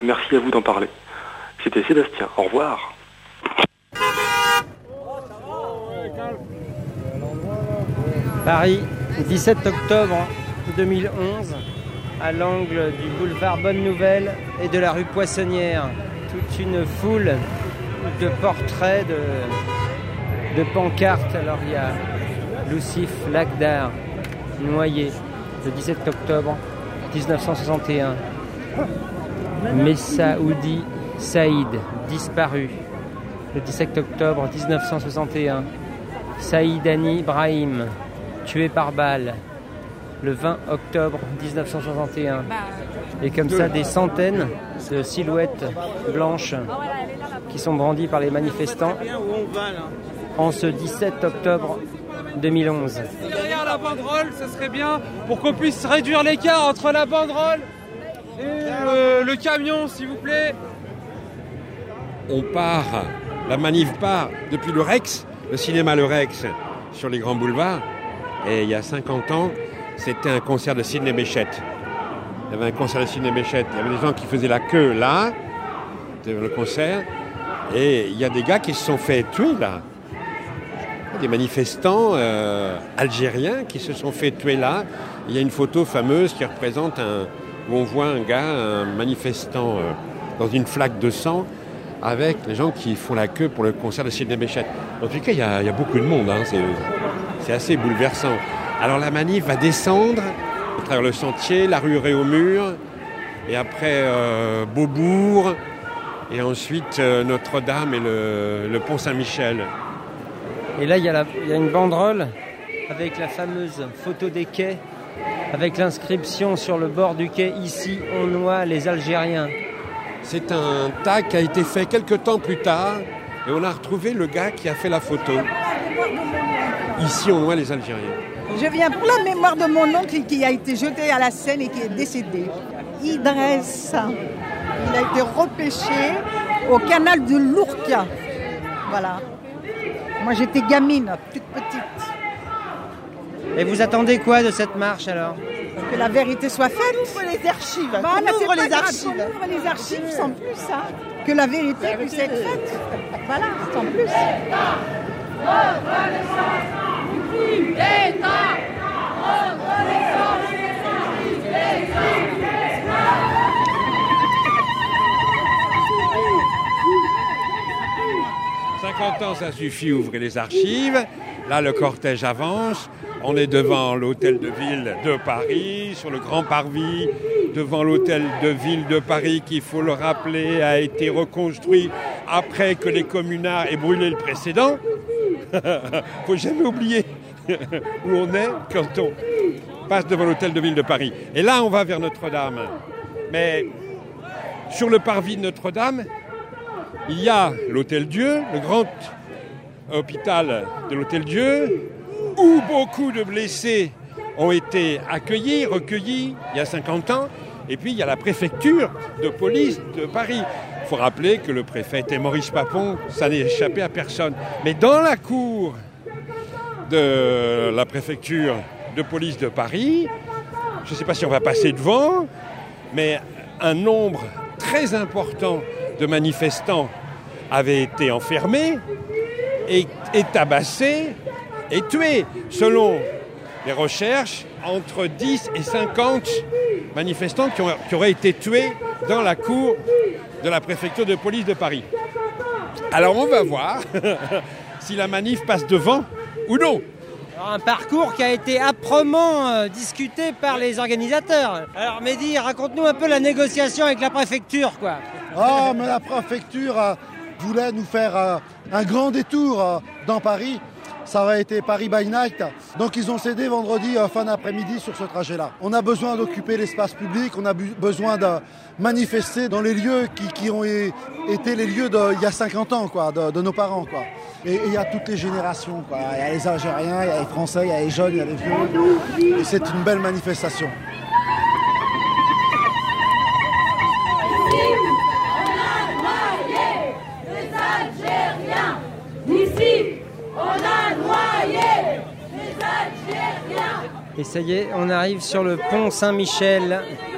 Merci à vous d'en parler. C'était Sébastien. Au revoir. Paris, 17 octobre 2011, à l'angle du boulevard Bonne Nouvelle et de la rue Poissonnière. Toute une foule de portraits, de pancartes. Alors il y a Loussif, Lac d'Ar, noyé, le 17 octobre 1961. Messaoudi Saïd, disparu, le 17 octobre 1961. Saïdani Brahim, tué par balle, le 20 octobre 1961. Et comme ça, des centaines de silhouettes blanches qui sont brandies par les manifestants en ce 17 octobre 2011. Derrière la banderole, ce serait bien pour qu'on puisse réduire l'écart entre la banderole et le camion, s'il vous plaît. On part, la manif part depuis le Rex, le cinéma Le Rex, sur les grands boulevards. Et il y a 50 ans, c'était un concert de Sidney Bechet. Il y avait un concert de Sidney Bechet. Il y avait des gens qui faisaient la queue là, devant le concert. Et il y a des gars qui se sont fait tuer là. Des manifestants algériens qui se sont fait tuer là. Il y a une photo fameuse qui représente où on voit un manifestant dans une flaque de sang avec les gens qui font la queue pour le concert de Sidney Bechet. En tout cas, il y a beaucoup de monde. Hein. C'est assez bouleversant. Alors la manif va descendre à travers le sentier, la rue Réaumur, et après Beaubourg, et ensuite Notre-Dame et le pont Saint-Michel. Et là, il y a une banderole avec la fameuse photo des quais, avec l'inscription sur le bord du quai « Ici, on noie les Algériens ». C'est un tag qui a été fait quelques temps plus tard, et on a retrouvé le gars qui a fait la photo. Ici, on noie les Algériens. Je viens pour la mémoire de mon oncle qui a été jeté à la Seine et qui est décédé. Idriss. Il a été repêché au canal de l'Ourcq. Voilà. Moi, j'étais gamine, toute petite. Et vous attendez quoi de cette marche alors ? Que la vérité soit faite. Ouvre les archives. Ouvre les archives. Ouvre les archives sans plus. Hein. Que la vérité puisse être faite. Voilà, sans plus. 50 ans, ça suffit, ouvrez les archives. Là, le cortège avance. On est devant l'hôtel de ville de Paris, sur le grand parvis, devant l'hôtel de ville de Paris, qui, il faut le rappeler, a été reconstruit après que les communards aient brûlé le précédent. Faut jamais oublier où on est quand on passe devant l'hôtel de ville de Paris. Et là, on va vers Notre-Dame. Mais sur le parvis de Notre-Dame, il y a l'Hôtel-Dieu, le grand hôpital de l'Hôtel-Dieu, où beaucoup de blessés ont été accueillis, recueillis il y a 50 ans. Et puis il y a la préfecture de police de Paris. Il faut rappeler que le préfet était Maurice Papon, ça n'est échappé à personne. Mais dans la cour de la préfecture de police de Paris, je ne sais pas si on va passer devant, mais un nombre très important de manifestants avaient été enfermés et tabassés et tués. Selon les recherches, entre 10 et 50 manifestants qui auraient été tués dans la cour de la préfecture de police de Paris. Alors on va voir si la manif passe devant ou non. Alors, un parcours qui a été âprement discuté par les organisateurs. Alors Mehdi, raconte-nous un peu la négociation avec la préfecture, quoi. Oh, mais la préfecture voulait nous faire un grand détour dans Paris. Ça aurait été Paris by night. Donc ils ont cédé vendredi fin d'après-midi sur ce trajet-là. On a besoin d'occuper l'espace public, on a besoin de manifester dans les lieux qui ont été les lieux il y a 50 ans, quoi, de nos parents, quoi. Et il y a toutes les générations, quoi. Il y a les Algériens, il y a les Français, il y a les jeunes, il y a les vieux. Et c'est une belle manifestation. Et ça y est, on arrive sur le pont Saint-Michel.